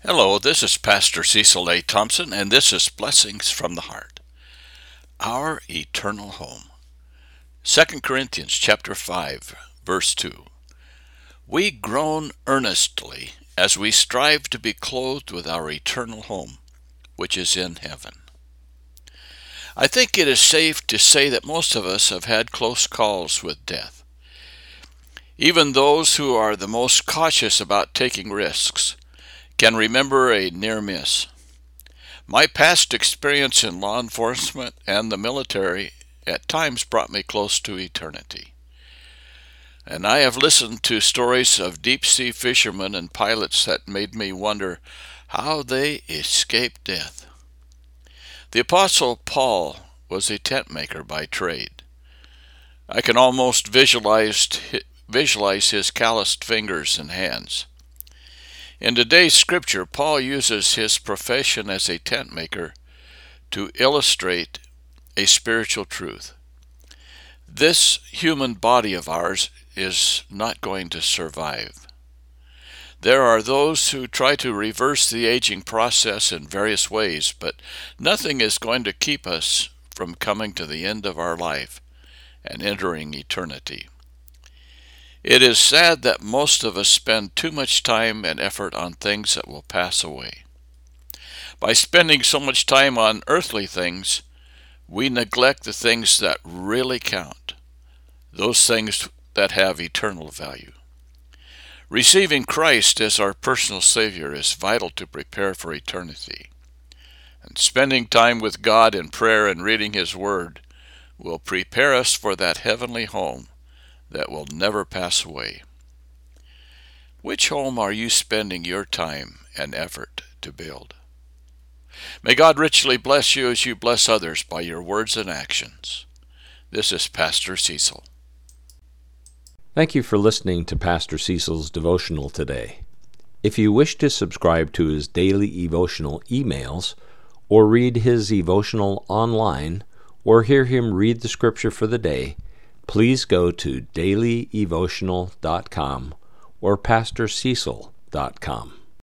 Hello, this is Pastor Cecil A. Thompson, and this is Blessings from the Heart. Our eternal home. 2 Corinthians chapter 5, verse 2. We groan earnestly as we strive to be clothed with our eternal home, which is in heaven. I think it is safe to say that most of us have had close calls with death. Even those who are the most cautious about taking risks can remember a near miss. My past experience in law enforcement and the military at times brought me close to eternity. And I have listened to stories of deep-sea fishermen and pilots that made me wonder how they escaped death. The Apostle Paul was a tent maker by trade. I can almost visualize his calloused fingers and hands. In today's scripture, Paul uses his profession as a tent maker to illustrate a spiritual truth. This human body of ours is not going to survive. There are those who try to reverse the aging process in various ways, but nothing is going to keep us from coming to the end of our life and entering eternity. It is sad that most of us spend too much time and effort on things that will pass away. By spending so much time on earthly things, we neglect the things that really count, those things that have eternal value. Receiving Christ as our personal Savior is vital to prepare for eternity. And spending time with God in prayer and reading His Word will prepare us for that heavenly home that will never pass away. Which home are you spending your time and effort to build? May God richly bless you as you bless others by your words and actions. This is Pastor Cecil. Thank you for listening to Pastor Cecil's devotional today. If you wish to subscribe to his daily devotional emails, or read his devotional online, or hear him read the scripture for the day, please go to dailydevotional.com or pastorcecil.com.